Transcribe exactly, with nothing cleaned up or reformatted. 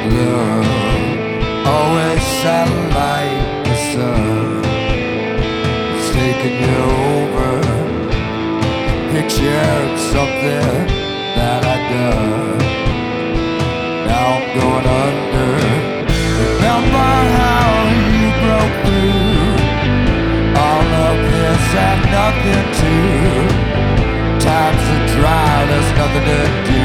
Love always sounded like the sun. It's taking you over. Pictured something that I'd done. Now I'm going under. Remember how you broke through. All of this and nothing too. Times are dry, there's nothing to do.